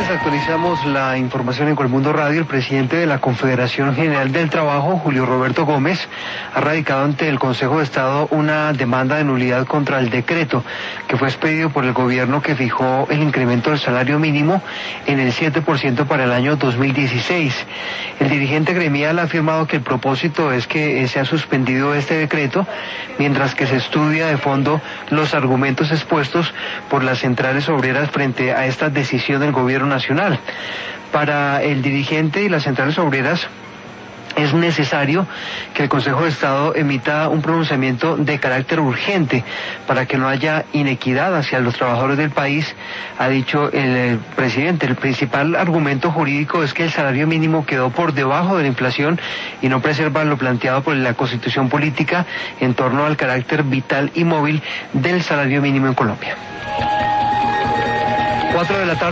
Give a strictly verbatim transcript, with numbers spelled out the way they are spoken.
días actualizamos la información en Colmundo Radio. El presidente de la Confederación General del Trabajo, Julio Roberto Gómez, ha radicado ante el Consejo de Estado una demanda de nulidad contra el decreto que fue expedido por el gobierno que fijó el incremento del salario mínimo en el siete por ciento para el año dos mil dieciséis. El dirigente gremial ha afirmado que el propósito es que se ha suspendido este decreto mientras que se estudia de fondo los argumentos expuestos por las centrales obreras frente a esta decisión del gobierno nacional. Para el dirigente y las centrales obreras es necesario que el Consejo de Estado emita un pronunciamiento de carácter urgente para que no haya inequidad hacia los trabajadores del país, ha dicho el presidente. El principal argumento jurídico es que el salario mínimo quedó por debajo de la inflación y no preserva lo planteado por la Constitución política en torno al carácter vital y móvil del salario mínimo en Colombia. Cuatro de la tarde.